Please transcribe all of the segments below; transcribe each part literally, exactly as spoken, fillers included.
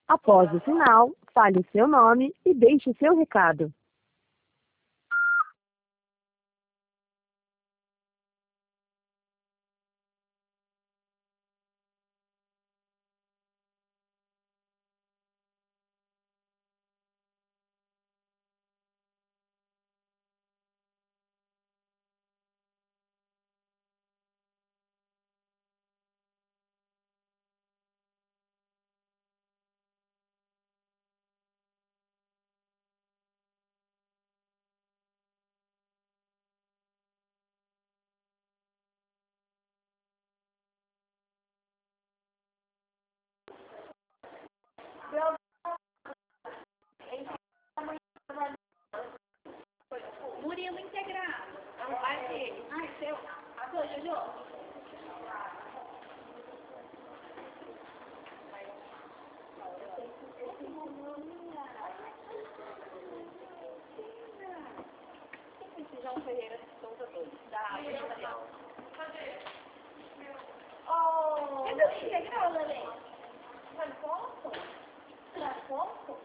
Após o sinal, fale seu nome e deixe seu recado. Murilo integrado. Ai, dele. Ai, seu. Passou, Jojo. Esse João Ferreira Souza dois. Da Cadê? Oh! Cadê o integral, Lelê? Faz foto? Faz foto?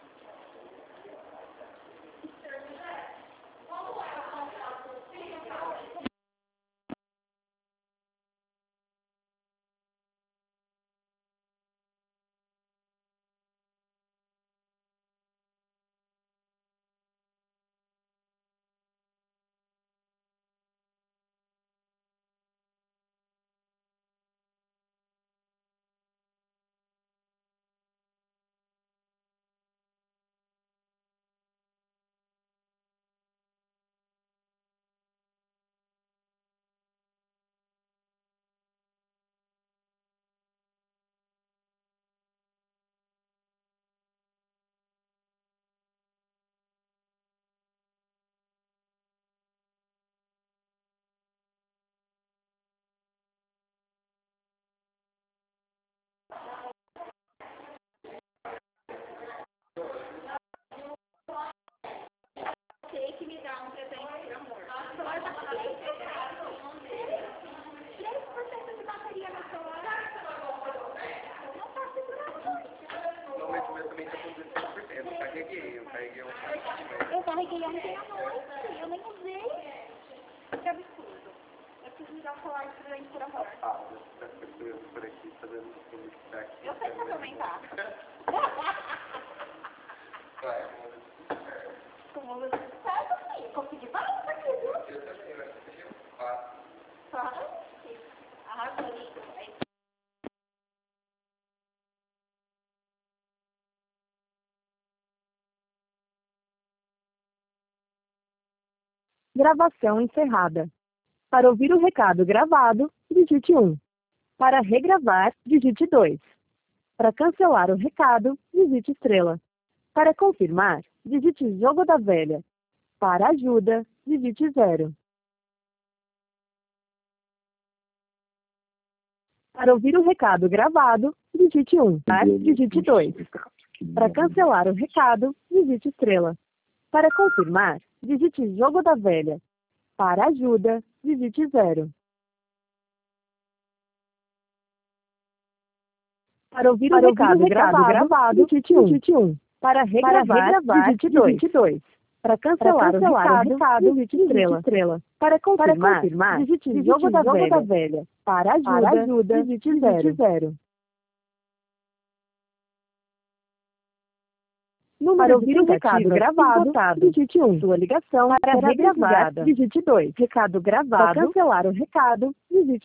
Sei que me dá um presente de amor. três por cento de bateria no celular. Não tá segurando. Não, mas o meu também tá com dezesseis por cento. Eu carreguei, eu carreguei um carro. Eu carreguei ontem à noite. Eu nem usei. Que absurdo. Eu preciso me dar um celular de presente por amor. Ah, as pessoas por aqui fazendo publicidade. Eu sei que vai aumentar. Vai. Como você certo, sim. Consegui vários aqui, viu? Eu também, eu acho que eu faço. Claro. Arrasou, lindo. Gravação encerrada. Para ouvir o recado gravado, digite um. Para regravar, digite dois. Para cancelar o recado, digite estrela. Para confirmar, digite jogo da velha. Para ajuda, digite zero. Para ouvir o recado gravado, digite um. Digite dois. Para cancelar o recado, digite estrela. Para confirmar, digite jogo da velha. Para ajuda, digite zero. Para ouvir Para o recado, ouvir o recado gravado, gravado, digite um. Digite um. Para regravar, Para regravar digite dois. Para cancelar, Para cancelar o recado, recado digite estrela. estrela. Para confirmar, Para confirmar digite, digite jogo, da, jogo velha. da velha. Para ajuda, Para ajuda digite, digite zero. zero. Número para ouvir o recado gravado, digite um. Sua ligação para regravar, digite dois. Recado gravado. Para cancelar o recado, digite